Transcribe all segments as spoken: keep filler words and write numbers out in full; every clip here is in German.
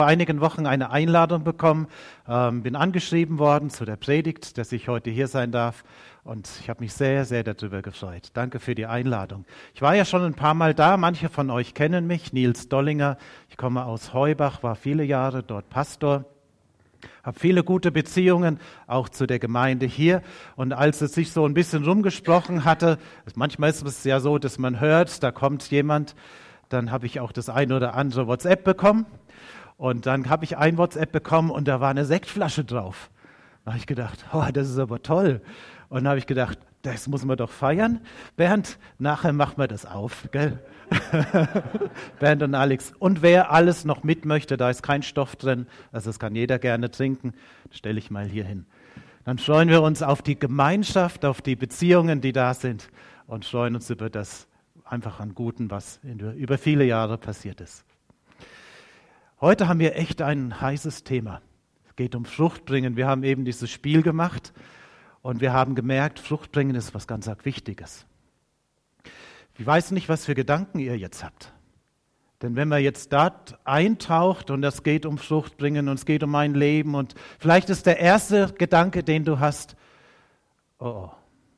Vor einigen Wochen eine Einladung bekommen, ähm, bin angeschrieben worden zu der Predigt, dass ich heute hier sein darf und ich habe mich sehr, sehr darüber gefreut. Danke für die Einladung. Ich war ja schon ein paar Mal da, manche von euch kennen mich, Nils Dollinger, ich komme aus Heubach, war viele Jahre dort Pastor, habe viele gute Beziehungen auch zu der Gemeinde hier und als es sich so ein bisschen rumgesprochen hatte, manchmal ist es ja so, dass man hört, da kommt jemand, dann habe ich auch das eine oder andere WhatsApp bekommen. Und dann habe ich ein WhatsApp bekommen und da war eine Sektflasche drauf. Da habe ich gedacht, oh, das ist aber toll. Und dann habe ich gedacht, das muss man doch feiern. Bernd, nachher machen wir das auf, gell? Bernd und Alex. Und wer alles noch mit möchte, da ist kein Stoff drin, also das kann jeder gerne trinken, stelle ich mal hier hin. Dann freuen wir uns auf die Gemeinschaft, auf die Beziehungen, die da sind und freuen uns über das einfach an Guten, was in, über viele Jahre passiert ist. Heute haben wir echt ein heißes Thema. Es geht um Fruchtbringen. Wir haben eben dieses Spiel gemacht und wir haben gemerkt, Fruchtbringen ist was ganz arg Wichtiges. Ich weiß nicht, was für Gedanken ihr jetzt habt. Denn wenn man jetzt dort eintaucht und es geht um Fruchtbringen und es geht um mein Leben und vielleicht ist der erste Gedanke, den du hast, oh, oh.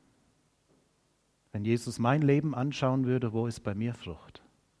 Wenn Jesus mein Leben anschauen würde, wo ist bei mir Frucht?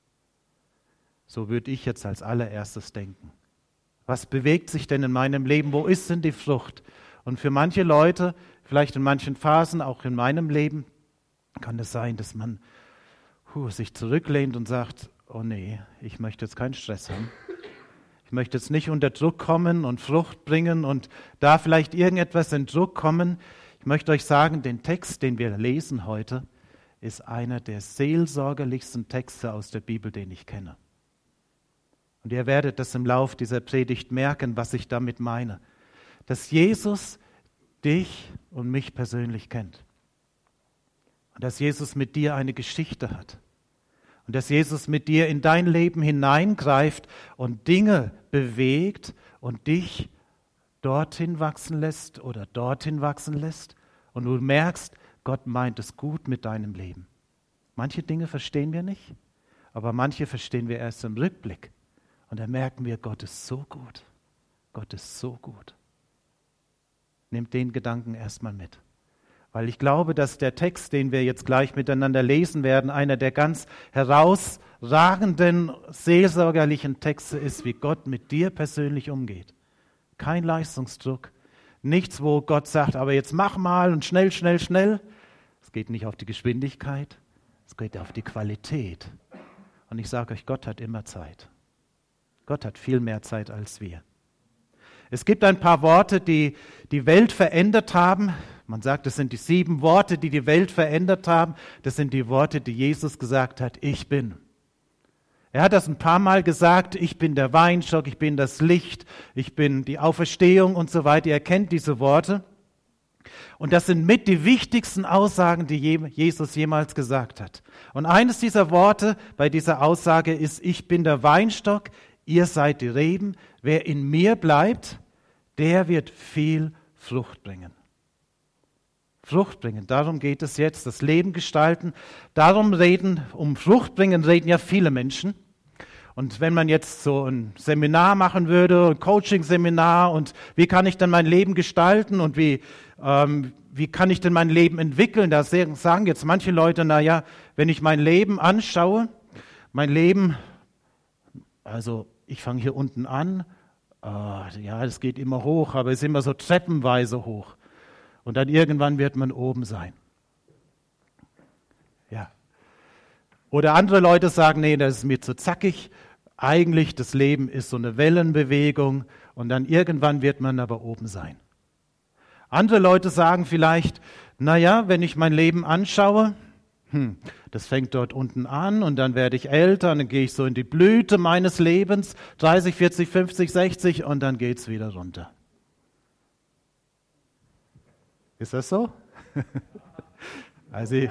So würde ich jetzt als allererstes denken. Was bewegt sich denn in meinem Leben? Wo ist denn die Frucht? Und für manche Leute, vielleicht in manchen Phasen, auch in meinem Leben, kann es sein, dass man huh, sich zurücklehnt und sagt, oh nee, ich möchte jetzt keinen Stress haben. Ich möchte jetzt nicht unter Druck kommen und Frucht bringen und da vielleicht irgendetwas in Druck kommen. Ich möchte euch sagen, den Text, den wir lesen heute, ist einer der seelsorgerlichsten Texte aus der Bibel, den ich kenne. Und ihr werdet das im Lauf dieser Predigt merken, was ich damit meine. Dass Jesus dich und mich persönlich kennt. Und dass Jesus mit dir eine Geschichte hat. Und dass Jesus mit dir in dein Leben hineingreift und Dinge bewegt und dich dorthin wachsen lässt oder dorthin wachsen lässt. Und du merkst, Gott meint es gut mit deinem Leben. Manche Dinge verstehen wir nicht, aber manche verstehen wir erst im Rückblick. Und dann merken wir, Gott ist so gut. Gott ist so gut. Nehmt den Gedanken erstmal mit. Weil ich glaube, dass der Text, den wir jetzt gleich miteinander lesen werden, einer der ganz herausragenden, seelsorgerlichen Texte ist, wie Gott mit dir persönlich umgeht. Kein Leistungsdruck. Nichts, wo Gott sagt, aber jetzt mach mal und schnell, schnell, schnell. Es geht nicht auf die Geschwindigkeit, es geht auf die Qualität. Und ich sage euch, Gott hat immer Zeit. Gott hat viel mehr Zeit als wir. Es gibt ein paar Worte, die die Welt verändert haben. Man sagt, das sind die sieben Worte, die die Welt verändert haben. Das sind die Worte, die Jesus gesagt hat, ich bin. Er hat das ein paar Mal gesagt, ich bin der Weinstock, ich bin das Licht, ich bin die Auferstehung und so weiter. Ihr kennt diese Worte. Und das sind mit die wichtigsten Aussagen, die Jesus jemals gesagt hat. Und eines dieser Worte bei dieser Aussage ist, ich bin der Weinstock, ihr seid die Reben, wer in mir bleibt, der wird viel Frucht bringen. Frucht bringen, darum geht es jetzt, das Leben gestalten. Darum reden, um Frucht bringen, reden ja viele Menschen. Und wenn man jetzt so ein Seminar machen würde, ein Coaching-Seminar und wie kann ich denn mein Leben gestalten und wie, ähm, wie kann ich denn mein Leben entwickeln, da sagen jetzt manche Leute, naja, wenn ich mein Leben anschaue, mein Leben, also ich fange hier unten an, äh, ja, es geht immer hoch, aber es ist immer so treppenweise hoch. Und dann irgendwann wird man oben sein. Ja. Oder andere Leute sagen, nee, das ist mir zu zackig. Eigentlich, das Leben ist so eine Wellenbewegung und dann irgendwann wird man aber oben sein. Andere Leute sagen vielleicht, naja, wenn ich mein Leben anschaue, hm, das fängt dort unten an und dann werde ich älter und dann gehe ich so in die Blüte meines Lebens, dreißig, vierzig, fünfzig, sechzig und dann geht es wieder runter. Ist das so? Also,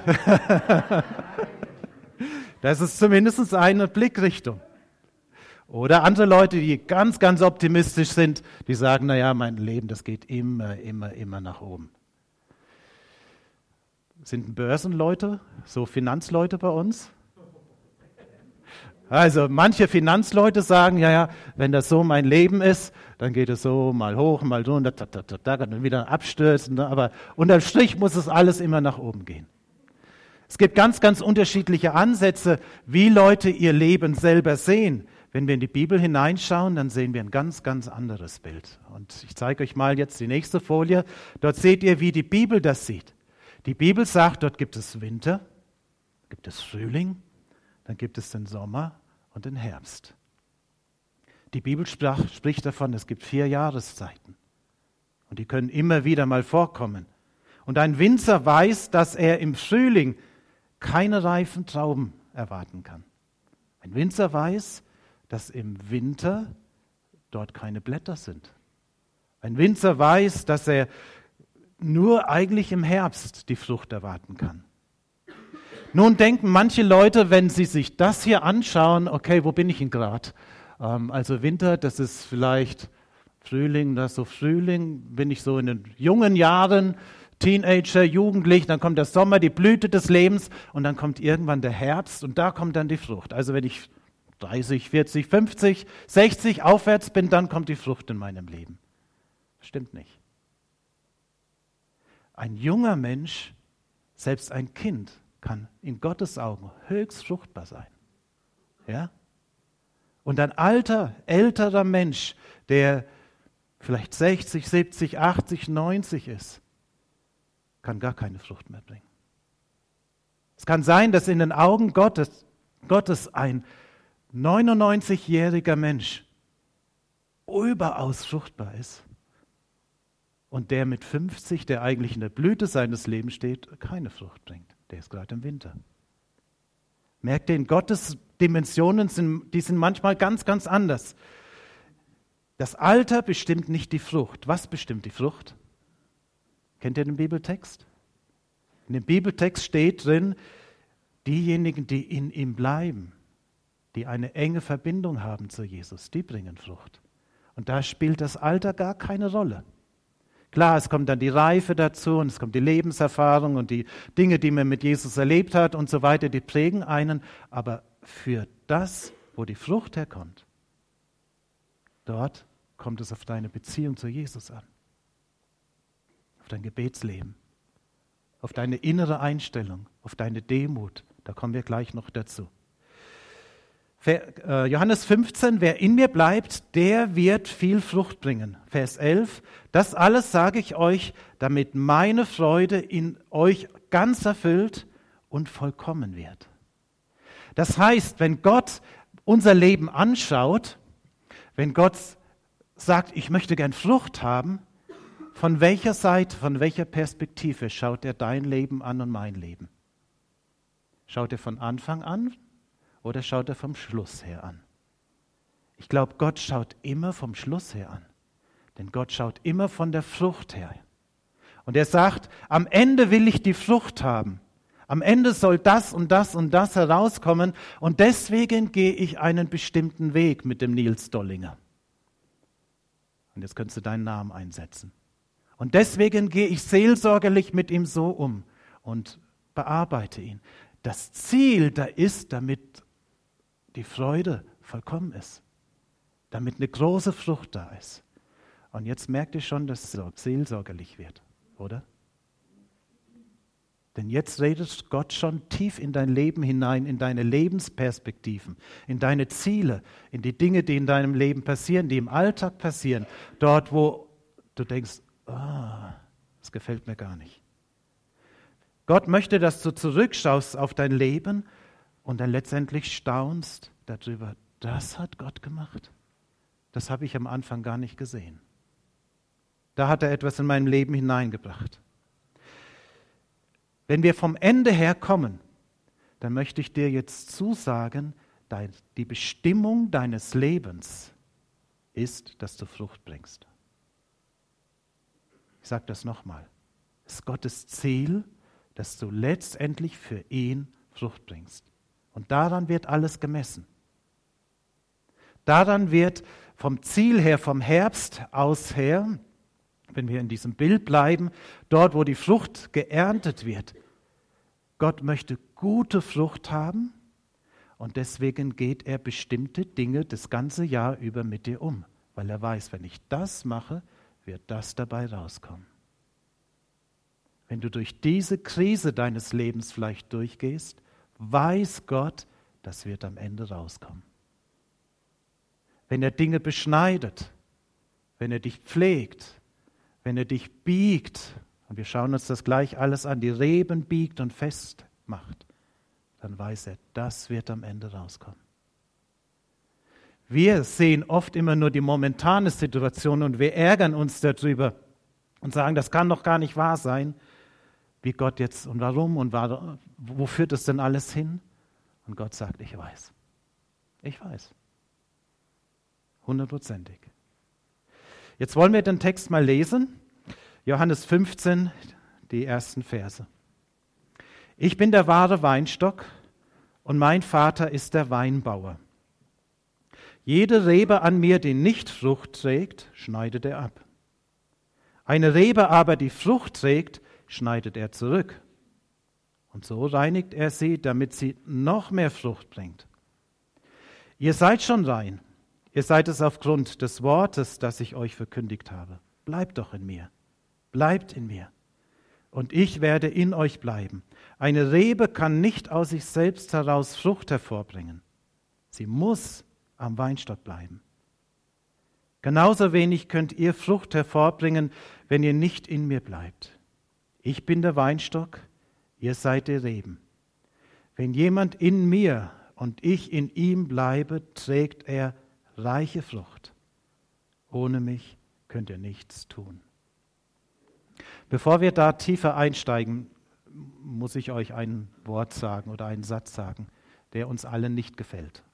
das ist zumindest eine Blickrichtung. Oder andere Leute, die ganz, ganz optimistisch sind, die sagen, naja, mein Leben, das geht immer, immer, immer nach oben. Sind Börsenleute, so Finanzleute bei uns? Also manche Finanzleute sagen, ja, ja, wenn das so mein Leben ist, dann geht es so mal hoch, mal so und dann wieder abstürzen. Aber unterm Strich muss es alles immer nach oben gehen. Es gibt ganz, ganz unterschiedliche Ansätze, wie Leute ihr Leben selber sehen. Wenn wir in die Bibel hineinschauen, dann sehen wir ein ganz, ganz anderes Bild. Und ich zeige euch mal jetzt die nächste Folie. Dort seht ihr, wie die Bibel das sieht. Die Bibel sagt, dort gibt es Winter, gibt es Frühling, dann gibt es den Sommer und den Herbst. Die Bibel sprach, spricht davon, es gibt vier Jahreszeiten. Und die können immer wieder mal vorkommen. Und ein Winzer weiß, dass er im Frühling keine reifen Trauben erwarten kann. Ein Winzer weiß, dass im Winter dort keine Blätter sind. Ein Winzer weiß, dass er nur eigentlich im Herbst die Frucht erwarten kann. Nun denken manche Leute, wenn sie sich das hier anschauen, okay, wo bin ich denn gerade? Ähm, also Winter, das ist vielleicht Frühling, das ist so Frühling, bin ich so in den jungen Jahren, Teenager, Jugendlich, dann kommt der Sommer, die Blüte des Lebens und dann kommt irgendwann der Herbst und da kommt dann die Frucht. Also wenn ich dreißig, vierzig, fünfzig, sechzig aufwärts bin, dann kommt die Frucht in meinem Leben. Stimmt nicht. Ein junger Mensch, selbst ein Kind, kann in Gottes Augen höchst fruchtbar sein. Ja? Und ein alter, älterer Mensch, der vielleicht sechzig, siebzig, achtzig, neunzig ist, kann gar keine Frucht mehr bringen. Es kann sein, dass in den Augen Gottes, Gottes ein neunundneunzigjähriger Mensch überaus fruchtbar ist und der mit fünfzig, der eigentlich in der Blüte seines Lebens steht, keine Frucht bringt. Der ist gerade im Winter. Merkt ihr, in Gottes Dimensionen sind, die sind manchmal ganz, ganz anders. Das Alter bestimmt nicht die Frucht. Was bestimmt die Frucht? Kennt ihr den Bibeltext? In dem Bibeltext steht drin, diejenigen, die in ihm bleiben, die eine enge Verbindung haben zu Jesus, die bringen Frucht. Und da spielt das Alter gar keine Rolle. Klar, es kommt dann die Reife dazu und es kommt die Lebenserfahrung und die Dinge, die man mit Jesus erlebt hat und so weiter, die prägen einen. Aber für das, wo die Frucht herkommt, dort kommt es auf deine Beziehung zu Jesus an. Auf dein Gebetsleben, auf deine innere Einstellung, auf deine Demut. Da kommen wir gleich noch dazu. Johannes fünfzehn, wer in mir bleibt, der wird viel Frucht bringen. Vers elf, das alles sage ich euch, damit meine Freude in euch ganz erfüllt und vollkommen wird. Das heißt, wenn Gott unser Leben anschaut, wenn Gott sagt, ich möchte gern Frucht haben, von welcher Seite, von welcher Perspektive schaut er dein Leben an und mein Leben? Schaut er von Anfang an? Oder schaut er vom Schluss her an? Ich glaube, Gott schaut immer vom Schluss her an. Denn Gott schaut immer von der Frucht her. Und er sagt, am Ende will ich die Frucht haben. Am Ende soll das und das und das herauskommen. Und deswegen gehe ich einen bestimmten Weg mit dem Nils Dollinger. Und jetzt könntest du deinen Namen einsetzen. Und deswegen gehe ich seelsorgerlich mit ihm so um und bearbeite ihn. Das Ziel da ist, damit die Freude vollkommen ist, damit eine große Frucht da ist. Und jetzt merkt ihr schon, dass es seelsorgerlich wird, oder? Denn jetzt redet Gott schon tief in dein Leben hinein, in deine Lebensperspektiven, in deine Ziele, in die Dinge, die in deinem Leben passieren, die im Alltag passieren, dort, wo du denkst, ah, das gefällt mir gar nicht. Gott möchte, dass du zurückschaust auf dein Leben und dann letztendlich staunst darüber, das hat Gott gemacht. Das habe ich am Anfang gar nicht gesehen. Da hat er etwas in mein Leben hineingebracht. Wenn wir vom Ende her kommen, dann möchte ich dir jetzt zusagen, die Bestimmung deines Lebens ist, dass du Frucht bringst. Ich sage das nochmal. Es ist Gottes Ziel, dass du letztendlich für ihn Frucht bringst. Und daran wird alles gemessen. Daran wird vom Ziel her, vom Herbst aus her, wenn wir in diesem Bild bleiben, dort, wo die Frucht geerntet wird. Gott möchte gute Frucht haben Und deswegen geht er bestimmte Dinge das ganze Jahr über mit dir um, weil er weiß, wenn ich das mache, wird das dabei rauskommen. Wenn du durch diese Krise deines Lebens vielleicht durchgehst, weiß Gott, das wird am Ende rauskommen. Wenn er Dinge beschneidet, wenn er dich pflegt, wenn er dich biegt, und wir schauen uns das gleich alles an, die Reben biegt und fest macht, dann weiß er, das wird am Ende rauskommen. Wir sehen oft immer nur die momentane Situation und wir ärgern uns darüber und sagen, das kann doch gar nicht wahr sein, wie Gott jetzt und warum und war, wo führt das denn alles hin? Und Gott sagt, ich weiß. Ich weiß. Hundertprozentig. Jetzt wollen wir den Text mal lesen. Johannes fünfzehn, die ersten Verse. Ich bin der wahre Weinstock und mein Vater ist der Weinbauer. Jede Rebe an mir, die nicht Frucht trägt, schneidet er ab. Eine Rebe aber, die Frucht trägt, schneidet er zurück. Und so reinigt er sie, damit sie noch mehr Frucht bringt. Ihr seid schon rein. Ihr seid es aufgrund des Wortes, das ich euch verkündigt habe. Bleibt doch in mir. Bleibt in mir. Und ich werde in euch bleiben. Eine Rebe kann nicht aus sich selbst heraus Frucht hervorbringen. Sie muss am Weinstock bleiben. Genauso wenig könnt ihr Frucht hervorbringen, wenn ihr nicht in mir bleibt. Ich bin der Weinstock, ihr seid die Reben. Wenn jemand in mir und ich in ihm bleibe, trägt er reiche Frucht. Ohne mich könnt ihr nichts tun. Bevor wir da tiefer einsteigen, muss ich euch ein Wort sagen oder einen Satz sagen, der uns allen nicht gefällt.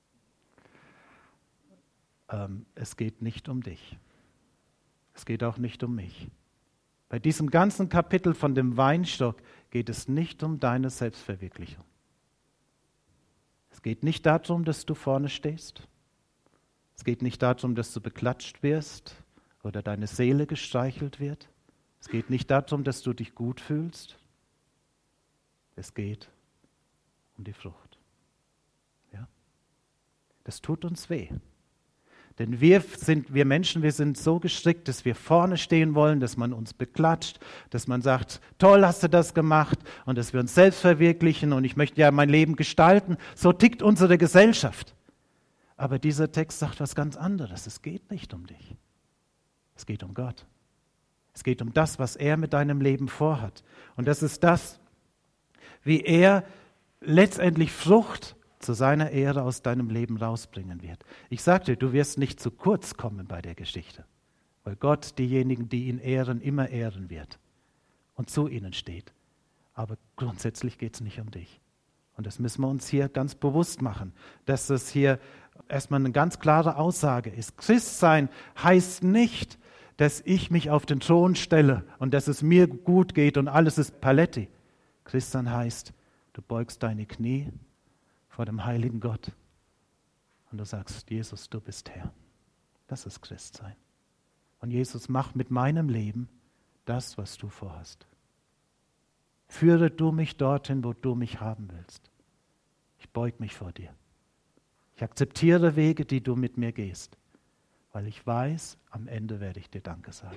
Ähm, es geht nicht um dich. Es geht auch nicht um mich. Bei diesem ganzen Kapitel von dem Weinstock geht es nicht um deine Selbstverwirklichung. Es geht nicht darum, dass du vorne stehst. Es geht nicht darum, dass du beklatscht wirst oder deine Seele gestreichelt wird. Es geht nicht darum, dass du dich gut fühlst. Es geht um die Frucht. Ja? Das tut uns weh. Denn wir sind, wir Menschen, wir sind so gestrickt, dass wir vorne stehen wollen, dass man uns beklatscht, dass man sagt, toll hast du das gemacht und dass wir uns selbst verwirklichen und ich möchte ja mein Leben gestalten. So tickt unsere Gesellschaft. Aber dieser Text sagt was ganz anderes. Es geht nicht um dich. Es geht um Gott. Es geht um das, was er mit deinem Leben vorhat. Und das ist das, wie er letztendlich Frucht zu seiner Ehre aus deinem Leben rausbringen wird. Ich sagte, du wirst nicht zu kurz kommen bei der Geschichte, weil Gott diejenigen, die ihn ehren, immer ehren wird und zu ihnen steht. Aber grundsätzlich geht es nicht um dich. Und das müssen wir uns hier ganz bewusst machen, dass das hier erstmal eine ganz klare Aussage ist. Christsein heißt nicht, dass ich mich auf den Thron stelle und dass es mir gut geht und alles ist Paletti. Christsein heißt, du beugst deine Knie vor dem heiligen Gott und du sagst, Jesus, du bist Herr. Das ist Christsein. Und Jesus, mach mit meinem Leben das, was du vorhast. Führe du mich dorthin, wo du mich haben willst. Ich beug mich vor dir. Ich akzeptiere Wege, die du mit mir gehst, weil ich weiß, am Ende werde ich dir Danke sagen.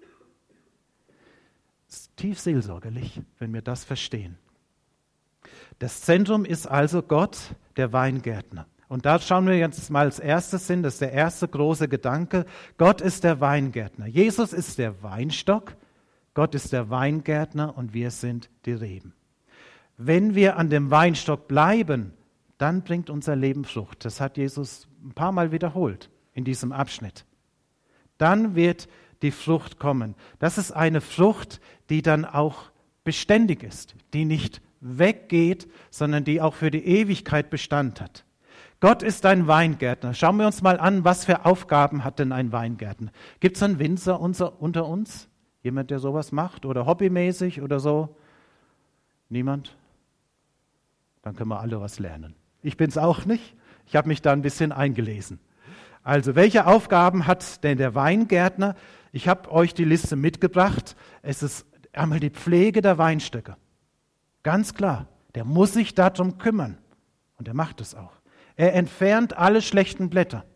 Es ist tief seelsorgerlich, wenn wir das verstehen. Das Zentrum ist also Gott, der Weingärtner. Und da schauen wir jetzt mal als erstes hin, das ist der erste große Gedanke. Gott ist der Weingärtner. Jesus ist der Weinstock, Gott ist der Weingärtner und wir sind die Reben. Wenn wir an dem Weinstock bleiben, dann bringt unser Leben Frucht. Das hat Jesus ein paar Mal wiederholt in diesem Abschnitt. Dann wird die Frucht kommen. Das ist eine Frucht, die dann auch beständig ist, die nicht weggeht, sondern die auch für die Ewigkeit Bestand hat. Gott ist ein Weingärtner. Schauen wir uns mal an, was für Aufgaben hat denn ein Weingärtner? Gibt es einen Winzer unter uns? Jemand, der sowas macht oder hobbymäßig oder so? Niemand? Dann können wir alle was lernen. Ich bin es auch nicht. Ich habe mich da ein bisschen eingelesen. Also, welche Aufgaben hat denn der Weingärtner? Ich habe euch die Liste mitgebracht. Es ist einmal die Pflege der Weinstöcke. Ganz klar, der muss sich darum kümmern. Und er macht es auch. Er entfernt alle schlechten Blätter.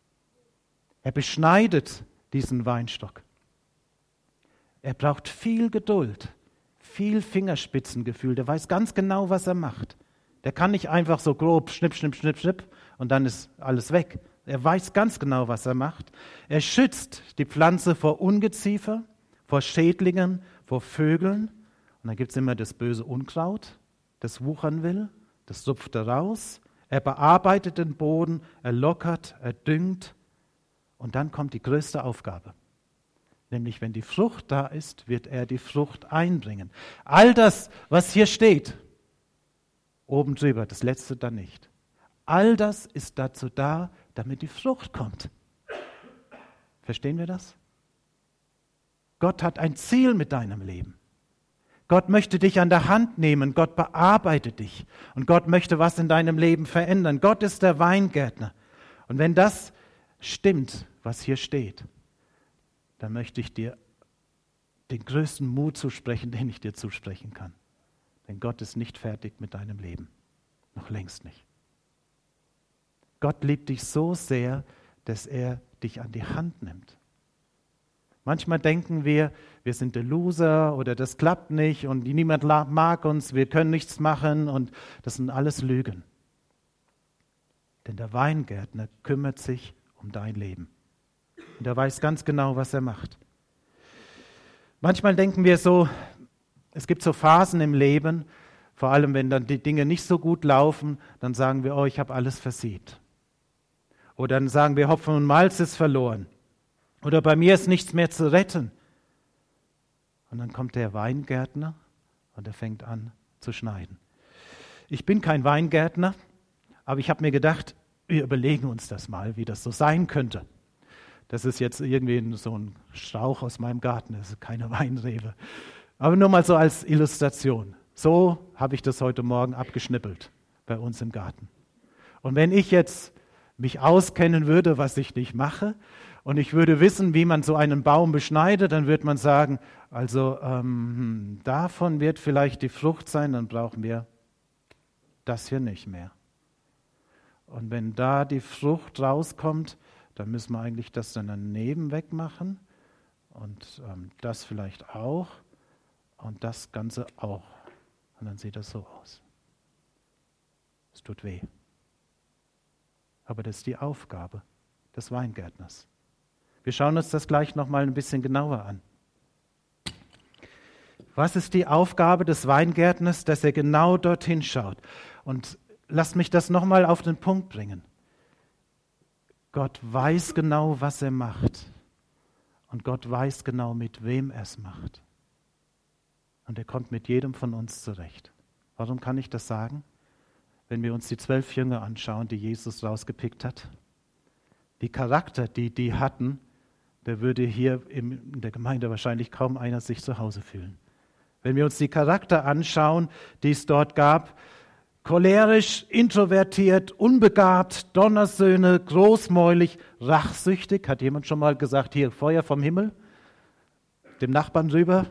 Er beschneidet diesen Weinstock. Er braucht viel Geduld, viel Fingerspitzengefühl. Der weiß ganz genau, was er macht. Der kann nicht einfach so grob schnipp, schnipp, schnipp, schnipp und dann ist alles weg. Er weiß ganz genau, was er macht. Er schützt die Pflanze vor Ungeziefer, vor Schädlingen, vor Vögeln. Und dann gibt es immer das böse Unkraut, das wuchern will. Das rupft er raus. Er bearbeitet den Boden, er lockert, er düngt. Und dann kommt die größte Aufgabe. Nämlich, wenn die Frucht da ist, wird er die Frucht einbringen. All das, was hier steht, oben drüber, das letzte dann nicht. All das ist dazu da, damit die Frucht kommt. Verstehen wir das? Gott hat ein Ziel mit deinem Leben. Gott möchte dich an der Hand nehmen. Gott bearbeitet dich. Und Gott möchte was in deinem Leben verändern. Gott ist der Weingärtner. Und wenn das stimmt, was hier steht, dann möchte ich dir den größten Mut zusprechen, den ich dir zusprechen kann. Denn Gott ist nicht fertig mit deinem Leben. Noch längst nicht. Gott liebt dich so sehr, dass er dich an die Hand nimmt. Manchmal denken wir, wir sind der Loser oder das klappt nicht und niemand mag uns, wir können nichts machen und das sind alles Lügen. Denn der Weingärtner kümmert sich um dein Leben. Und er weiß ganz genau, was er macht. Manchmal denken wir so, es gibt so Phasen im Leben, vor allem wenn dann die Dinge nicht so gut laufen, dann sagen wir, oh, ich habe alles versieht. Oder dann sagen wir, Hopfen und Malz ist verloren. Oder bei mir ist nichts mehr zu retten. Und dann kommt der Weingärtner und er fängt an zu schneiden. Ich bin kein Weingärtner, aber ich habe mir gedacht, wir überlegen uns das mal, wie das so sein könnte. Das ist jetzt irgendwie so ein Strauch aus meinem Garten, das ist keine Weinrebe. Aber nur mal so als Illustration. So habe ich das heute Morgen abgeschnippelt bei uns im Garten. Und wenn ich jetzt mich auskennen würde, was ich nicht mache, und ich würde wissen, wie man so einen Baum beschneidet, dann würde man sagen, also ähm, davon wird vielleicht die Frucht sein, dann brauchen wir das hier nicht mehr. Und wenn da die Frucht rauskommt, dann müssen wir eigentlich das dann daneben wegmachen und ähm, das vielleicht auch und das Ganze auch. Und dann sieht das so aus. Es tut weh. Aber das ist die Aufgabe des Weingärtners. Wir schauen uns das gleich nochmal ein bisschen genauer an. Was ist die Aufgabe des Weingärtners, dass er genau dorthin schaut? Und lasst mich das nochmal auf den Punkt bringen. Gott weiß genau, was er macht. Und Gott weiß genau, mit wem er es macht. Und er kommt mit jedem von uns zurecht. Warum kann ich das sagen? Wenn wir uns die zwölf Jünger anschauen, die Jesus rausgepickt hat, die Charakter, die die hatten, da würde hier in der Gemeinde wahrscheinlich kaum einer sich zu Hause fühlen. Wenn wir uns die Charakter anschauen, die es dort gab, cholerisch, introvertiert, unbegabt, Donnersöhne, großmäulig, rachsüchtig. Hat jemand schon mal gesagt, hier Feuer vom Himmel? Dem Nachbarn rüber?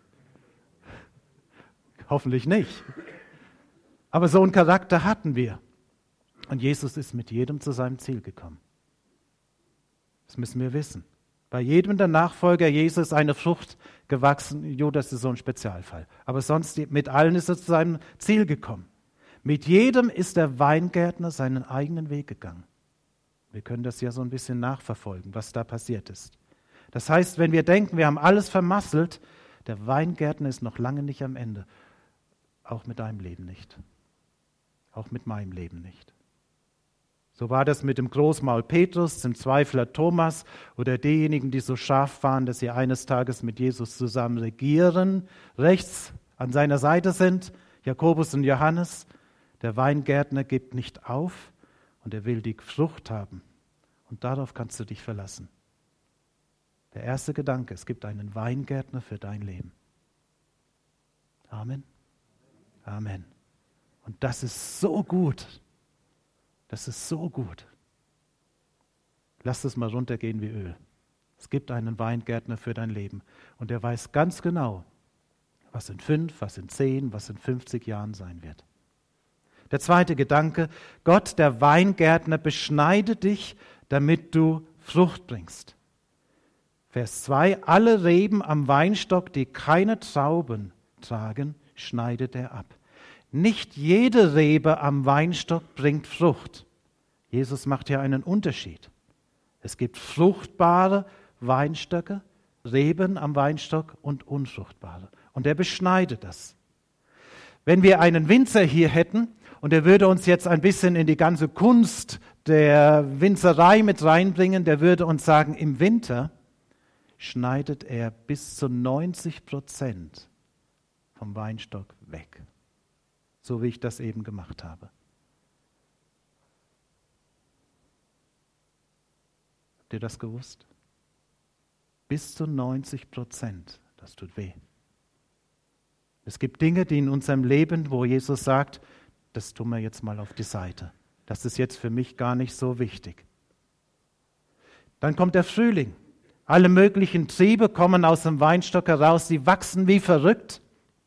Hoffentlich nicht. Aber so einen Charakter hatten wir. Und Jesus ist mit jedem zu seinem Ziel gekommen. Das müssen wir wissen. Bei jedem der Nachfolger Jesus ist eine Frucht gewachsen. Judas ist so ein Spezialfall. Aber sonst mit allen ist er zu seinem Ziel gekommen. Mit jedem ist der Weingärtner seinen eigenen Weg gegangen. Wir können das ja so ein bisschen nachverfolgen, was da passiert ist. Das heißt, wenn wir denken, wir haben alles vermasselt, der Weingärtner ist noch lange nicht am Ende. Auch mit deinem Leben nicht. Auch mit meinem Leben nicht. So war das mit dem Großmaul Petrus, dem Zweifler Thomas oder diejenigen, die so scharf waren, dass sie eines Tages mit Jesus zusammen regieren, rechts an seiner Seite sind, Jakobus und Johannes. Der Weingärtner gibt nicht auf und er will die Frucht haben. Und darauf kannst du dich verlassen. Der erste Gedanke, es gibt einen Weingärtner für dein Leben. Amen. Amen. Und das ist so gut. Das ist so gut. Lass es mal runtergehen wie Öl. Es gibt einen Weingärtner für dein Leben. Und er weiß ganz genau, was in fünf, was in zehn, was in fünfzig Jahren sein wird. Der zweite Gedanke, Gott, der Weingärtner, beschneidet dich, damit du Frucht bringst. Vers zwei, alle Reben am Weinstock, die keine Trauben tragen, schneidet er ab. Nicht jede Rebe am Weinstock bringt Frucht. Jesus macht hier einen Unterschied. Es gibt fruchtbare Weinstöcke, Reben am Weinstock und unfruchtbare. Und er beschneidet das. Wenn wir einen Winzer hier hätten und er würde uns jetzt ein bisschen in die ganze Kunst der Winzerei mit reinbringen, der würde uns sagen, im Winter schneidet er bis zu neunzig Prozent vom Weinstock weg. So wie ich das eben gemacht habe. Habt ihr das gewusst? Bis zu neunzig Prozent. Das tut weh. Es gibt Dinge, die in unserem Leben, wo Jesus sagt, das tun wir jetzt mal auf die Seite. Das ist jetzt für mich gar nicht so wichtig. Dann kommt der Frühling. Alle möglichen Triebe kommen aus dem Weinstock heraus, sie wachsen wie verrückt.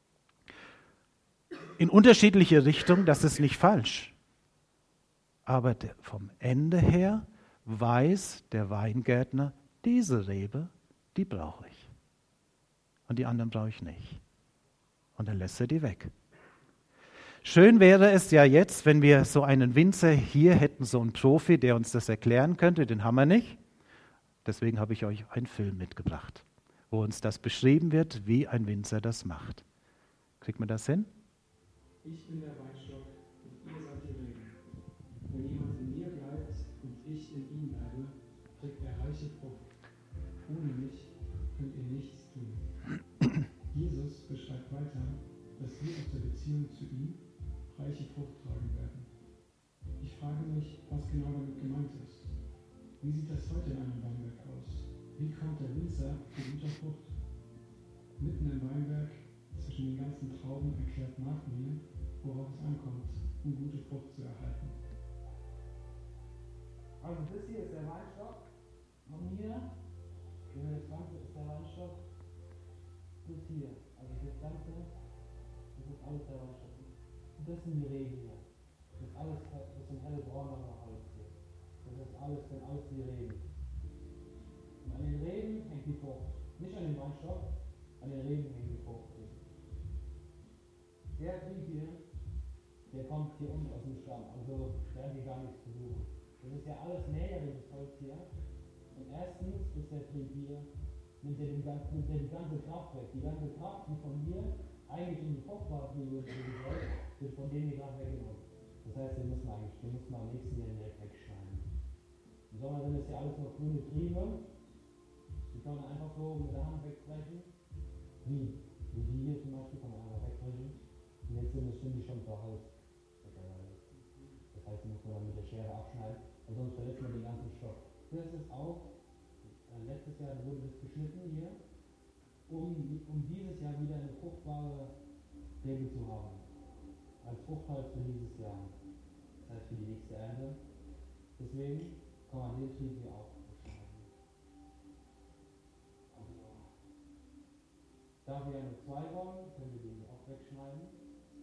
In unterschiedliche Richtungen, das ist nicht falsch. Aber der, vom Ende her weiß der Weingärtner, diese Rebe, die brauche ich. Und die anderen brauche ich nicht. Und dann lässt er die weg. Schön wäre es ja jetzt, wenn wir so einen Winzer hier hätten, so einen Profi, der uns das erklären könnte. Den haben wir nicht. Deswegen habe ich euch einen Film mitgebracht, wo uns das beschrieben wird, wie ein Winzer das macht. Kriegt man das hin? Ich bin der Weinstock und ihr seid die Reben. Wenn jemand in mir bleibt und ich in ihm bleibe, trägt er reiche Frucht. Ohne mich könnt ihr nichts tun. Jesus beschreibt weiter, dass wir aus der Beziehung zu ihm reiche Frucht tragen werden. Ich frage mich, was genau damit gemeint ist. Wie sieht das heute in einem Weinberg aus? Wie kommt der Winzer zu guter Frucht? Mitten im Weinberg, zwischen den ganzen Trauben, erklärt nach mir, worauf es ankommt, um gute Frucht zu erhalten. Also das hier ist der Weinstock und hier, das Ganze ist der Weinstock, das hier, also das Ganze, das ist alles der Weinstock. Und das sind die Reben hier. Das ist alles, das sind hellbraune Holz hier. Das ist alles, sind alles die Reben. Und an den Reben hängt die Frucht. Nicht an dem Weinstock, an den Reben hängt die Frucht. Der Trieb hier, der kommt hier unten aus dem Stamm, also der hat hier gar nichts zu suchen. Das ist ja alles näheriges Holz hier. Und erstens ist der Trieb hier, nimmt er, den, nimmt er die ganze Kraft weg. Die ganze Kraft, die von hier eigentlich in die Fruchtbartriebe soll, wird von denen hier gerade weggenommen. Das heißt, den muss man eigentlich, den muss man am nächsten Jahr direkt wegschneiden. Im Sommer sind das ja alles noch grüne Triebe. Die kann man einfach so mit der Hand wegbrechen. Wie? Wie die hier zum Beispiel kann man einfach wegbrechen. Und jetzt sind, sind die schon verholzt. Das heißt, die muss man dann mit der Schere abschneiden, weil sonst verletzt man den ganzen Stock. Das ist auch, äh, letztes Jahr wurde das geschnitten hier, um, um dieses Jahr wieder eine fruchtbare Rebe zu haben. Als Fruchtholz für dieses Jahr. Das heißt für die nächste Ernte. Deswegen kann man den Trieb hier auch beschneiden. Also, da wir ja nur zwei wollen, können wir den hier auch wegschneiden.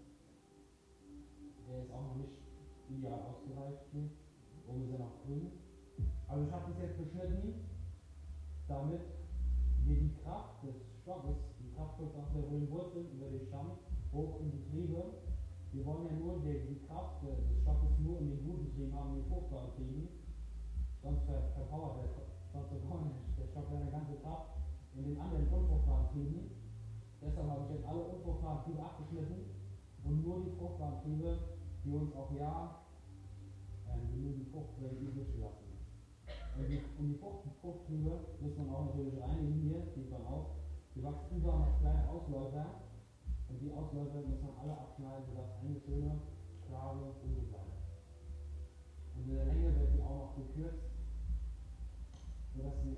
Der ist auch noch nicht ideal ausgereift hier. Oben ist er noch grün. Also ich habe das jetzt beschnitten, damit wir die Kraft des Stockes, die Kraft kommt aus der hohlen Wurzel über den Stamm, hoch in die Triebe. Wir wollen ja nur die, die Kraft des Stockes nur in den guten Trieben haben, in den fruchtbaren Trieben. Sonst verpowert der, sonst verpowert der Stock seine ganze Kraft in den anderen unfruchtbaren Trieben. Deshalb habe ich jetzt alle unfruchtbaren Triebe abgeschnitten und nur die fruchtbaren Triebe, die uns auch ja äh, genügend Frucht bringen, übrig lassen. Und die, und die Frucht, Fruchttriebe muss man auch natürlich reinigen hier, sieht man auch. Die wachsen überall noch kleine Ausläufer und die Ausläufer muss man alle abschneiden, sodass eine schöne, klare Rute bleibt. Und in der Länge wird die auch noch gekürzt, sodass sie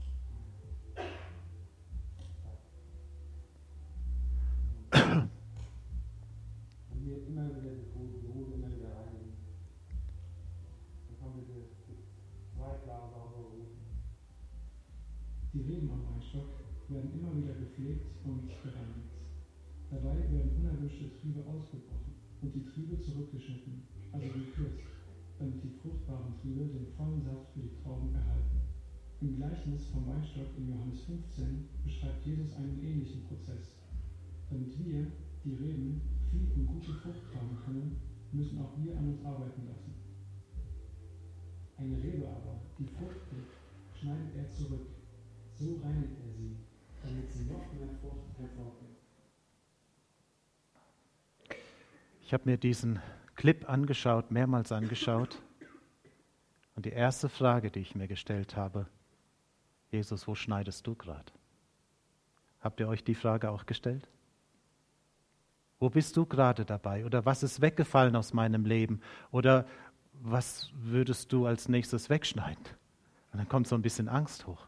und hier immer wieder die Rute, die Rute immer wieder reinigen. Dann haben wir die zwei klare, saubere Ruten. Die Reben am Weinstock werden immer wieder gepflegt und gereinigt. Dabei werden unerwünschte Triebe ausgebrochen, und die Triebe zurückgeschnitten, also gekürzt, damit die fruchtbaren Triebe den vollen Saft für die Trauben erhalten. Im Gleichnis vom Weinstock in Johannes fünfzehn beschreibt Jesus einen ähnlichen Prozess. Damit wir, die Reben, viel und gute Frucht tragen können, müssen auch wir an uns arbeiten lassen. Eine Rebe aber, die Frucht bringt, schneidet er zurück. So reinigt er sie, damit sie noch mehr Frucht hervorbringt. Ich habe mir diesen Clip angeschaut, mehrmals angeschaut. Und die erste Frage, die ich mir gestellt habe: Jesus, wo schneidest du gerade? Habt ihr euch die Frage auch gestellt? Wo bist du gerade dabei? Oder was ist weggefallen aus meinem Leben? Oder was würdest du als nächstes wegschneiden? Und dann kommt so ein bisschen Angst hoch.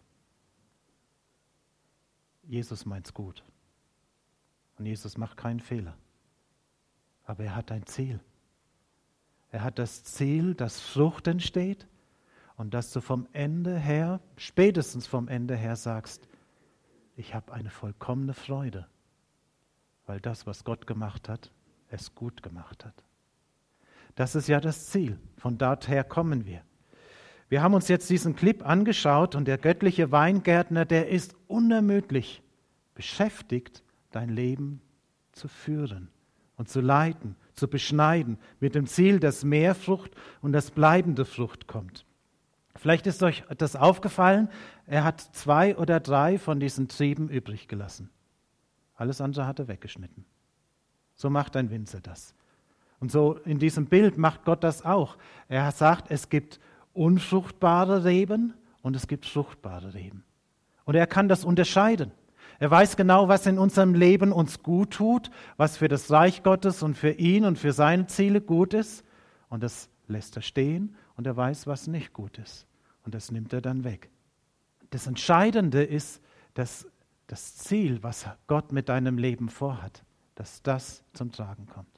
Jesus meint's gut. Und Jesus macht keinen Fehler. Aber er hat ein Ziel. Er hat das Ziel, dass Frucht entsteht und dass du vom Ende her, spätestens vom Ende her sagst, ich habe eine vollkommene Freude, weil das, was Gott gemacht hat, es gut gemacht hat. Das ist ja das Ziel. Von dort her kommen wir. Wir haben uns jetzt diesen Clip angeschaut und der göttliche Weingärtner, der ist unermüdlich beschäftigt, dein Leben zu führen und zu leiten, zu beschneiden, mit dem Ziel, dass mehr Frucht und das bleibende Frucht kommt. Vielleicht ist euch das aufgefallen, er hat zwei oder drei von diesen Trieben übrig gelassen. Alles andere hat er weggeschnitten. So macht ein Winzer das. Und so in diesem Bild macht Gott das auch. Er sagt, es gibt unfruchtbare Reben und es gibt fruchtbare Reben. Und er kann das unterscheiden. Er weiß genau, was in unserem Leben uns gut tut, was für das Reich Gottes und für ihn und für seine Ziele gut ist. Und das lässt er stehen und er weiß, was nicht gut ist. Und das nimmt er dann weg. Das Entscheidende ist, dass das Ziel, was Gott mit deinem Leben vorhat, dass das zum Tragen kommt.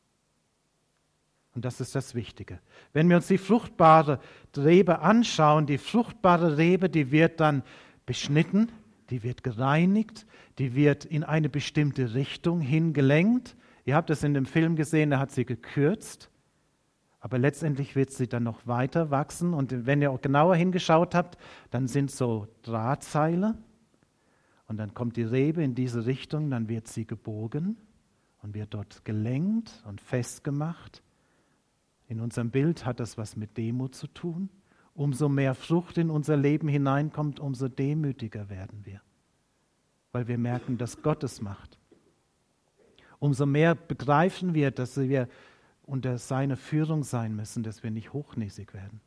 Und das ist das Wichtige. Wenn wir uns die fruchtbare Rebe anschauen, die fruchtbare Rebe, die wird dann beschnitten, die wird gereinigt, die wird in eine bestimmte Richtung hingelenkt. Ihr habt es in dem Film gesehen, er hat sie gekürzt. Aber letztendlich wird sie dann noch weiter wachsen. Und wenn ihr auch genauer hingeschaut habt, dann sind so Drahtseile. Und dann kommt die Rebe in diese Richtung, dann wird sie gebogen und wird dort gelenkt und festgemacht. In unserem Bild hat das was mit Demut zu tun. Umso mehr Frucht in unser Leben hineinkommt, umso demütiger werden wir. Weil wir merken, dass Gott es macht. Umso mehr begreifen wir, dass wir unter seiner Führung sein müssen, dass wir nicht hochnäsig werden.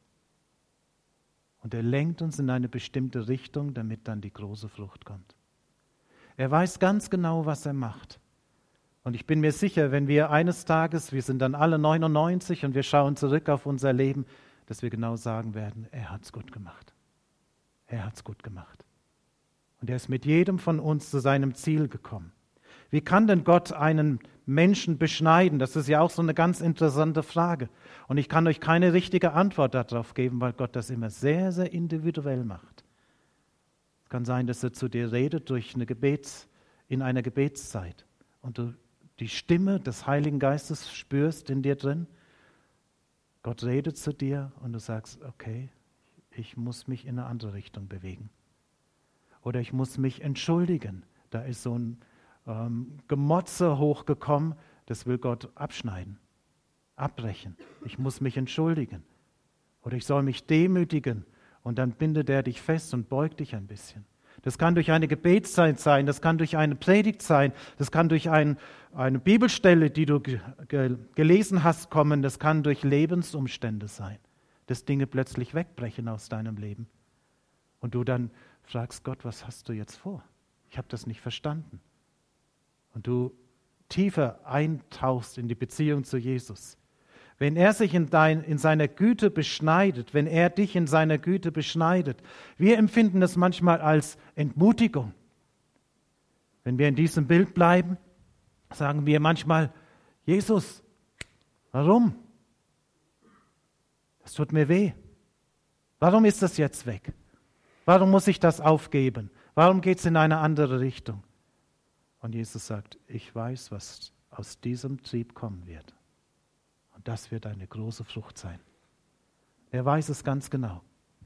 Und er lenkt uns in eine bestimmte Richtung, damit dann die große Frucht kommt. Er weiß ganz genau, was er macht. Und ich bin mir sicher, wenn wir eines Tages, wir sind dann alle neunundneunzig und wir schauen zurück auf unser Leben, dass wir genau sagen werden, er hat es gut gemacht. Er hat es gut gemacht. Und er ist mit jedem von uns zu seinem Ziel gekommen. Wie kann denn Gott einen Menschen beschneiden? Das ist ja auch so eine ganz interessante Frage. Und ich kann euch keine richtige Antwort darauf geben, weil Gott das immer sehr, sehr individuell macht. Es kann sein, dass er zu dir redet durch eine Gebets, in einer Gebetszeit und du die Stimme des Heiligen Geistes spürst in dir drin. Gott redet zu dir und du sagst, okay, ich muss mich in eine andere Richtung bewegen. Oder ich muss mich entschuldigen. Da ist so ein ähm, Gemotze hochgekommen, das will Gott abschneiden, abbrechen. Ich muss mich entschuldigen. Oder ich soll mich demütigen und dann bindet er dich fest und beugt dich ein bisschen. Das kann durch eine Gebetszeit sein, das kann durch eine Predigt sein, das kann durch ein, eine Bibelstelle, die du ge- ge- gelesen hast, kommen, das kann durch Lebensumstände sein, dass Dinge plötzlich wegbrechen aus deinem Leben. Und du dann fragst Gott, was hast du jetzt vor? Ich habe das nicht verstanden. Und du tiefer eintauchst in die Beziehung zu Jesus. Wenn er sich in, dein, in seiner Güte beschneidet, wenn er dich in seiner Güte beschneidet, wir empfinden das manchmal als Entmutigung. Wenn wir in diesem Bild bleiben, sagen wir manchmal, Jesus, warum? Das tut mir weh. Warum ist das jetzt weg? Warum muss ich das aufgeben? Warum geht es in eine andere Richtung? Und Jesus sagt, ich weiß, was aus diesem Trieb kommen wird. Und das wird eine große Frucht sein. Er weiß es ganz genau.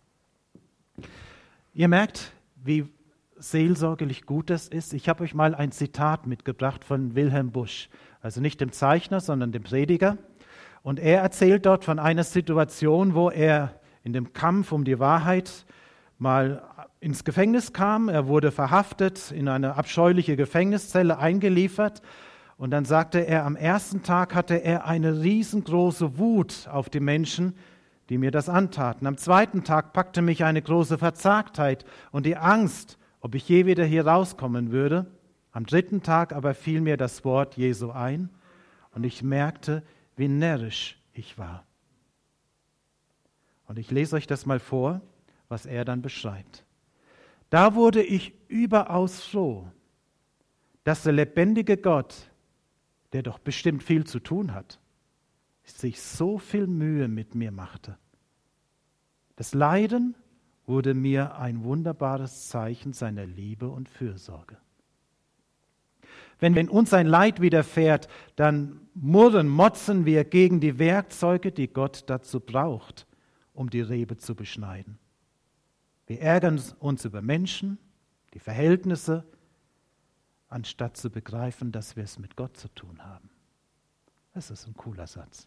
Ihr merkt, wie seelsorgerlich gut das ist. Ich habe euch mal ein Zitat mitgebracht von Wilhelm Busch, also nicht dem Zeichner, sondern dem Prediger. Und er erzählt dort von einer Situation, wo er in dem Kampf um die Wahrheit mal ins Gefängnis kam. Er wurde verhaftet, in eine abscheuliche Gefängniszelle eingeliefert. Und dann sagte er, am ersten Tag hatte er eine riesengroße Wut auf die Menschen, die mir das antaten. Am zweiten Tag packte mich eine große Verzagtheit und die Angst, ob ich je wieder hier rauskommen würde. Am dritten Tag aber fiel mir das Wort Jesu ein und ich merkte, wie närrisch ich war. Und ich lese euch das mal vor, was er dann beschreibt. Da wurde ich überaus froh, dass der lebendige Gott, der doch bestimmt viel zu tun hat, sich so viel Mühe mit mir machte. Das Leiden wurde mir ein wunderbares Zeichen seiner Liebe und Fürsorge. Wenn, wenn uns ein Leid widerfährt, dann murren, motzen wir gegen die Werkzeuge, die Gott dazu braucht, um die Rebe zu beschneiden. Wir ärgern uns über Menschen, die Verhältnisse, anstatt zu begreifen, dass wir es mit Gott zu tun haben. Das ist ein cooler Satz.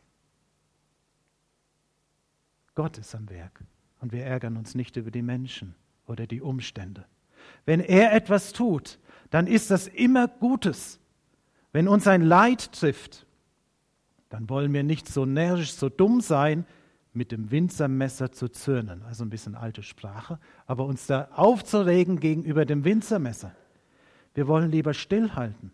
Gott ist am Werk und wir ärgern uns nicht über die Menschen oder die Umstände. Wenn er etwas tut, dann ist das immer Gutes. Wenn uns ein Leid trifft, dann wollen wir nicht so närrisch, so dumm sein, mit dem Winzermesser zu zürnen. Also ein bisschen alte Sprache, aber uns da aufzuregen gegenüber dem Winzermesser. Wir wollen lieber stillhalten.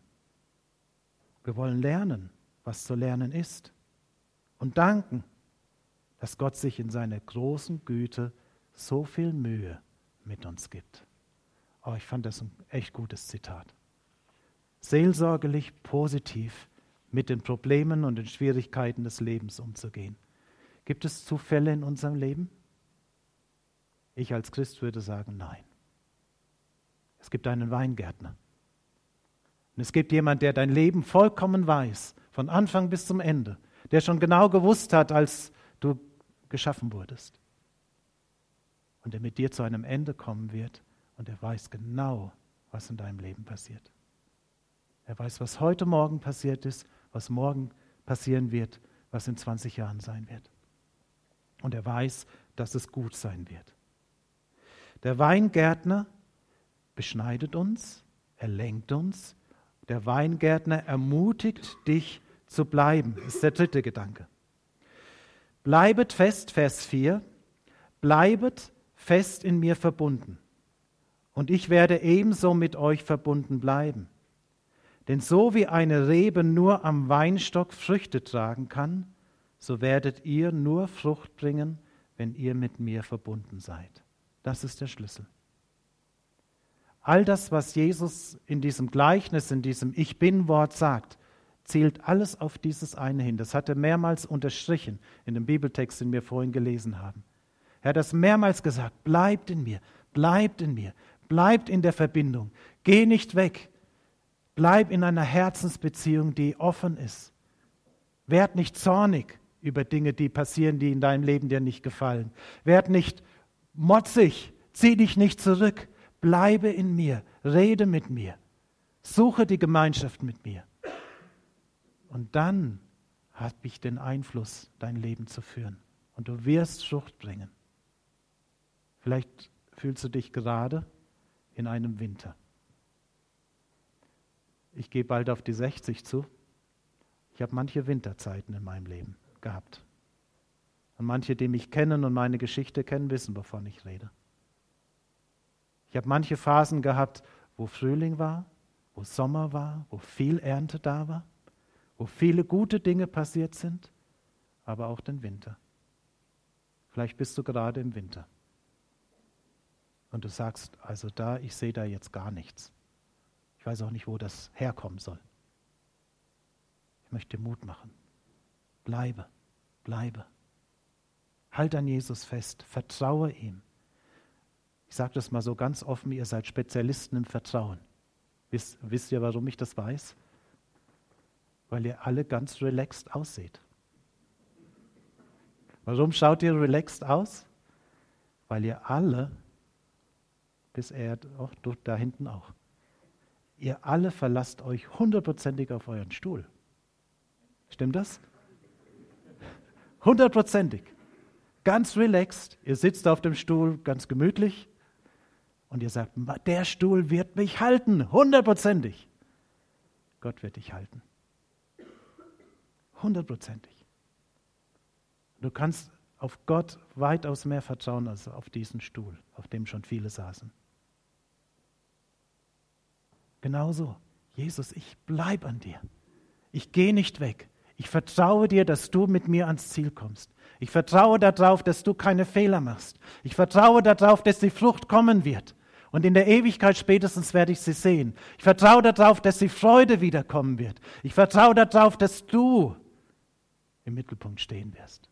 Wir wollen lernen, was zu lernen ist. Und danken, dass Gott sich in seiner großen Güte so viel Mühe mit uns gibt. Oh, ich fand das ein echt gutes Zitat. Seelsorgerlich, positiv mit den Problemen und den Schwierigkeiten des Lebens umzugehen. Gibt es Zufälle in unserem Leben? Ich als Christ würde sagen, nein. Es gibt einen Weingärtner. Und es gibt jemanden, der dein Leben vollkommen weiß, von Anfang bis zum Ende, der schon genau gewusst hat, als du geschaffen wurdest. Und der mit dir zu einem Ende kommen wird und er weiß genau, was in deinem Leben passiert. Er weiß, was heute Morgen passiert ist, was morgen passieren wird, was in zwanzig Jahren sein wird. Und er weiß, dass es gut sein wird. Der Weingärtner beschneidet uns, er lenkt uns. Der Weingärtner ermutigt dich zu bleiben. Das ist der dritte Gedanke. Bleibet fest, Vers vier, bleibet fest in mir verbunden. Und ich werde ebenso mit euch verbunden bleiben. Denn so wie eine Rebe nur am Weinstock Früchte tragen kann, so werdet ihr nur Frucht bringen, wenn ihr mit mir verbunden seid. Das ist der Schlüssel. All das, was Jesus in diesem Gleichnis, in diesem Ich-Bin-Wort sagt, zielt alles auf dieses eine hin. Das hat er mehrmals unterstrichen in dem Bibeltext, den wir vorhin gelesen haben. Er hat das mehrmals gesagt, bleibt in mir, bleibt in mir, bleibt in der Verbindung, geh nicht weg, bleib in einer Herzensbeziehung, die offen ist. Werd nicht zornig über Dinge, die passieren, die in deinem Leben dir nicht gefallen. Werd nicht motzig, zieh dich nicht zurück, bleibe in mir, rede mit mir, suche die Gemeinschaft mit mir. Und dann habe ich den Einfluss, dein Leben zu führen. Und du wirst Frucht bringen. Vielleicht fühlst du dich gerade in einem Winter. Ich gehe bald auf die sechzig zu. Ich habe manche Winterzeiten in meinem Leben gehabt. Und manche, die mich kennen und meine Geschichte kennen, wissen, wovon ich rede. Ich habe manche Phasen gehabt, wo Frühling war, wo Sommer war, wo viel Ernte da war, wo viele gute Dinge passiert sind, aber auch den Winter. Vielleicht bist du gerade im Winter. Und du sagst, also da, ich sehe da jetzt gar nichts. Ich weiß auch nicht, wo das herkommen soll. Ich möchte dir Mut machen. Bleibe, bleibe. Halt an Jesus fest, vertraue ihm. Ich sage das mal so ganz offen, ihr seid Spezialisten im Vertrauen. Wisst, wisst ihr, warum ich das weiß? Weil ihr alle ganz relaxed ausseht. Warum schaut ihr relaxed aus? Weil ihr alle, bis er, oh, du da hinten auch, ihr alle verlasst euch hundertprozentig auf euren Stuhl. Stimmt das? Hundertprozentig. Ganz relaxed. Ihr sitzt auf dem Stuhl ganz gemütlich und ihr sagt, der Stuhl wird mich halten. Hundertprozentig. Gott wird dich halten. Hundertprozentig. Du kannst auf Gott weitaus mehr vertrauen als auf diesen Stuhl, auf dem schon viele saßen. Genauso. Jesus, ich bleib an dir. Ich gehe nicht weg. Ich vertraue dir, dass du mit mir ans Ziel kommst. Ich vertraue darauf, dass du keine Fehler machst. Ich vertraue darauf, dass die Frucht kommen wird. Und in der Ewigkeit spätestens werde ich sie sehen. Ich vertraue darauf, dass die Freude wiederkommen wird. Ich vertraue darauf, dass du im Mittelpunkt stehen wirst.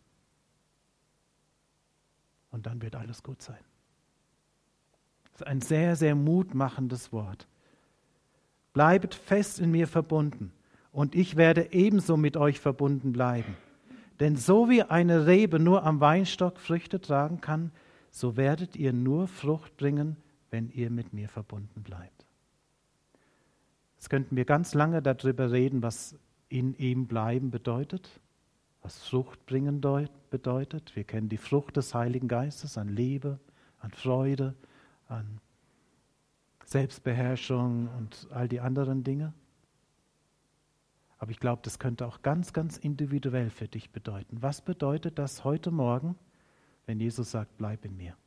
Und dann wird alles gut sein. Das ist ein sehr, sehr mutmachendes Wort. Bleibet fest in mir verbunden, und ich werde ebenso mit euch verbunden bleiben. Denn so wie eine Rebe nur am Weinstock Früchte tragen kann, so werdet ihr nur Frucht bringen, wenn ihr mit mir verbunden bleibt. Jetzt könnten wir ganz lange darüber reden, was in ihm bleiben bedeutet, was Frucht bringen bedeutet. Wir kennen die Frucht des Heiligen Geistes an Liebe, an Freude, an Selbstbeherrschung und all die anderen Dinge. Aber ich glaube, das könnte auch ganz, ganz individuell für dich bedeuten. Was bedeutet das heute Morgen, wenn Jesus sagt, bleib in mir?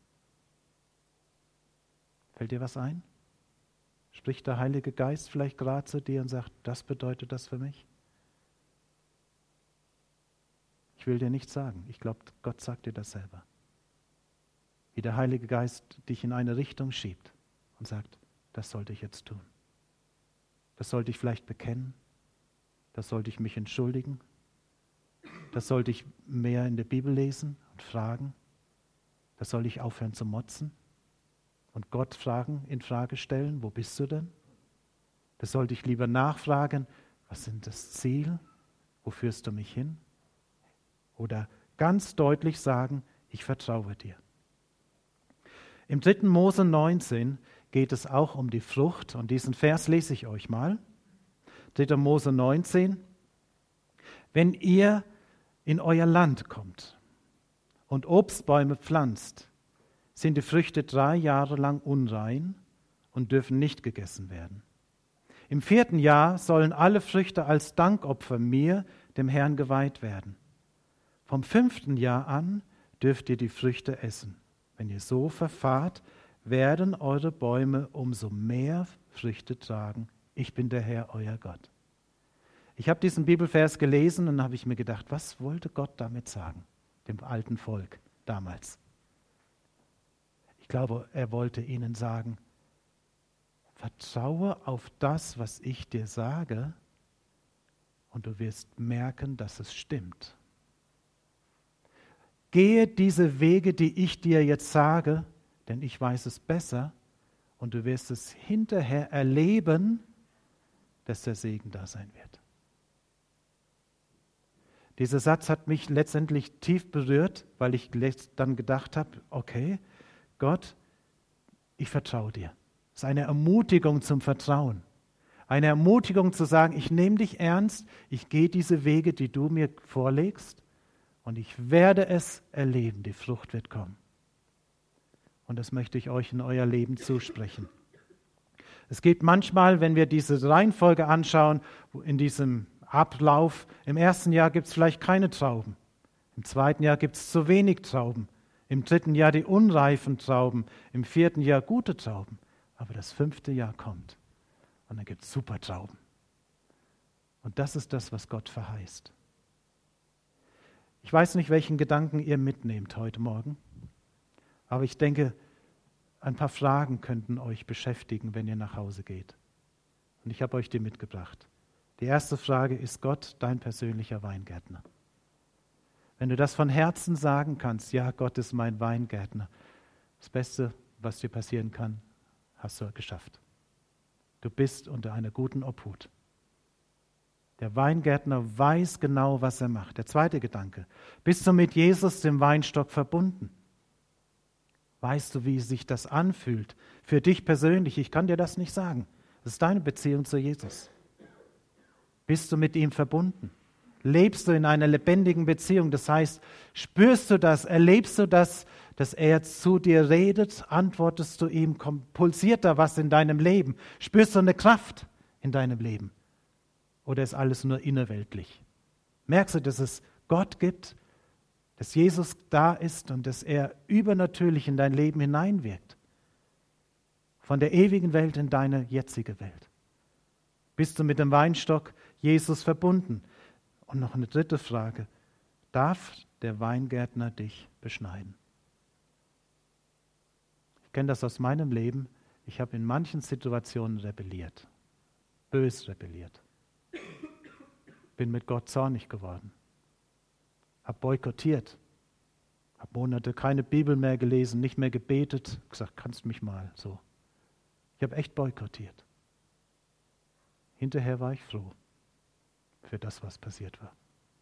Fällt dir was ein? Spricht der Heilige Geist vielleicht gerade zu dir und sagt, das bedeutet das für mich? Ich will dir nichts sagen. Ich glaube, Gott sagt dir das selber. Wie der Heilige Geist dich in eine Richtung schiebt und sagt, das sollte ich jetzt tun. Das sollte ich vielleicht bekennen. Das sollte ich mich entschuldigen. Das sollte ich mehr in der Bibel lesen und fragen. Das soll ich aufhören zu motzen und Gott fragen, in Frage stellen, wo bist du denn? Das sollte ich lieber nachfragen, was ist das Ziel? Wo führst du mich hin? Oder ganz deutlich sagen, ich vertraue dir. Im dritten Mose neunzehn geht es auch um die Frucht und diesen Vers lese ich euch mal. dritter Mose neunzehn. Wenn ihr in euer Land kommt und Obstbäume pflanzt, sind die Früchte drei Jahre lang unrein und dürfen nicht gegessen werden. Im vierten Jahr sollen alle Früchte als Dankopfer mir, dem Herrn, geweiht werden. Vom fünften Jahr an dürft ihr die Früchte essen. Wenn ihr so verfahrt, werden eure Bäume umso mehr Früchte tragen. Ich bin der Herr, euer Gott. Ich habe diesen Bibelvers gelesen und habe ich mir gedacht, was wollte Gott damit sagen, dem alten Volk damals? Ich glaube, er wollte ihnen sagen, vertraue auf das, was ich dir sage, und du wirst merken, dass es stimmt. Gehe diese Wege, die ich dir jetzt sage, denn ich weiß es besser, und du wirst es hinterher erleben, dass der Segen da sein wird. Dieser Satz hat mich letztendlich tief berührt, weil ich dann gedacht habe, okay, Gott, ich vertraue dir. Das ist eine Ermutigung zum Vertrauen. Eine Ermutigung zu sagen, ich nehme dich ernst, ich gehe diese Wege, die du mir vorlegst, und ich werde es erleben, die Frucht wird kommen. Und das möchte ich euch in euer Leben zusprechen. Es geht manchmal, wenn wir diese Reihenfolge anschauen, in diesem Ablauf, im ersten Jahr gibt es vielleicht keine Trauben, im zweiten Jahr gibt es zu wenig Trauben, im dritten Jahr die unreifen Trauben, im vierten Jahr gute Trauben, aber das fünfte Jahr kommt und dann gibt es super Trauben. Und das ist das, was Gott verheißt. Ich weiß nicht, welchen Gedanken ihr mitnehmt heute Morgen, aber ich denke, ein paar Fragen könnten euch beschäftigen, wenn ihr nach Hause geht. Und ich habe euch die mitgebracht. Die erste Frage, ist Gott dein persönlicher Weingärtner? Wenn du das von Herzen sagen kannst, ja, Gott ist mein Weingärtner, das Beste, was dir passieren kann, hast du geschafft. Du bist unter einer guten Obhut. Der Weingärtner weiß genau, was er macht. Der zweite Gedanke. Bist du mit Jesus, dem Weinstock, verbunden? Weißt du, wie sich das anfühlt? Für dich persönlich, ich kann dir das nicht sagen. Das ist deine Beziehung zu Jesus. Bist du mit ihm verbunden? Lebst du in einer lebendigen Beziehung? Das heißt, spürst du das, erlebst du das, dass er zu dir redet? Antwortest du ihm? Pulsiert da was in deinem Leben? Spürst du eine Kraft in deinem Leben? Oder ist alles nur innerweltlich? Merkst du, dass es Gott gibt, dass Jesus da ist und dass er übernatürlich in dein Leben hineinwirkt? Von der ewigen Welt in deine jetzige Welt. Bist du mit dem Weinstock Jesus verbunden? Und noch eine dritte Frage. Darf der Weingärtner dich beschneiden? Ich kenne das aus meinem Leben. Ich habe in manchen Situationen rebelliert. Bös rebelliert. Bin mit Gott zornig geworden. Habe boykottiert. Habe Monate keine Bibel mehr gelesen, nicht mehr gebetet. Gesagt, kannst mich mal so. Ich habe echt boykottiert. Hinterher war ich froh für das, was passiert war.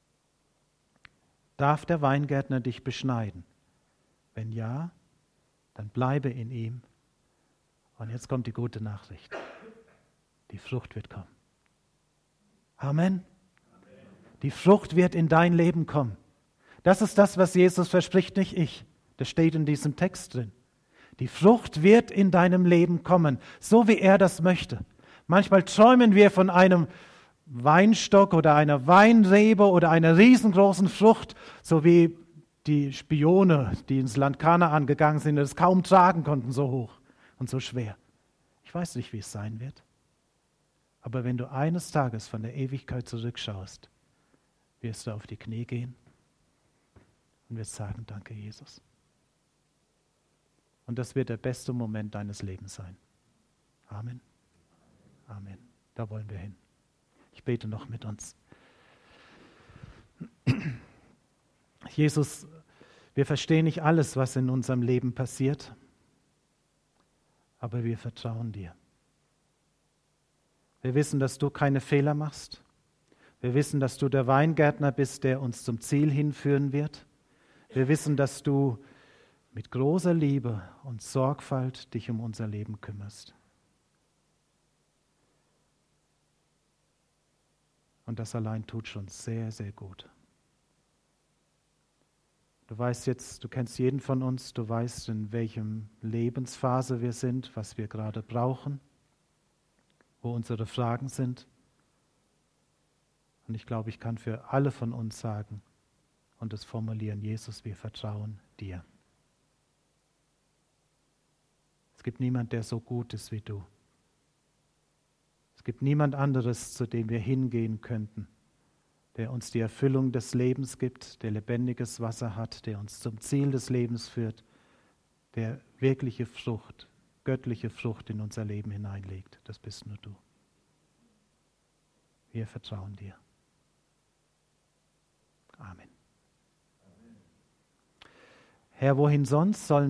Darf der Weingärtner dich beschneiden? Wenn ja, dann bleibe in ihm. Und jetzt kommt die gute Nachricht. Die Frucht wird kommen. Amen. Die Frucht wird in dein Leben kommen. Das ist das, was Jesus verspricht, nicht ich. Das steht in diesem Text drin. Die Frucht wird in deinem Leben kommen, so wie er das möchte. Manchmal träumen wir von einem Weinstock oder einer Weinrebe oder einer riesengroßen Frucht, so wie die Spione, die ins Land Kanaan gegangen sind und es kaum tragen konnten, so hoch und so schwer. Ich weiß nicht, wie es sein wird. Aber wenn du eines Tages von der Ewigkeit zurückschaust, wirst du auf die Knie gehen und wirst sagen, danke Jesus. Und das wird der beste Moment deines Lebens sein. Amen. Amen. Da wollen wir hin. Ich bete noch mit uns. Jesus, wir verstehen nicht alles, was in unserem Leben passiert, aber wir vertrauen dir. Wir wissen, dass du keine Fehler machst. Wir wissen, dass du der Weingärtner bist, der uns zum Ziel hinführen wird. Wir wissen, dass du mit großer Liebe und Sorgfalt dich um unser Leben kümmerst. Und das allein tut schon sehr, sehr gut. Du weißt jetzt, du kennst jeden von uns, du weißt, in welchem Lebensphase wir sind, was wir gerade brauchen, wo unsere Fragen sind. Und ich glaube, ich kann für alle von uns sagen und es formulieren, Jesus, wir vertrauen dir. Es gibt niemand, der so gut ist wie du. Es gibt niemand anderes, zu dem wir hingehen könnten, der uns die Erfüllung des Lebens gibt, der lebendiges Wasser hat, der uns zum Ziel des Lebens führt, der wirkliche Frucht, göttliche Frucht in unser Leben hineinlegt. Das bist nur du. Wir vertrauen dir. Amen. Herr, wohin sonst sollen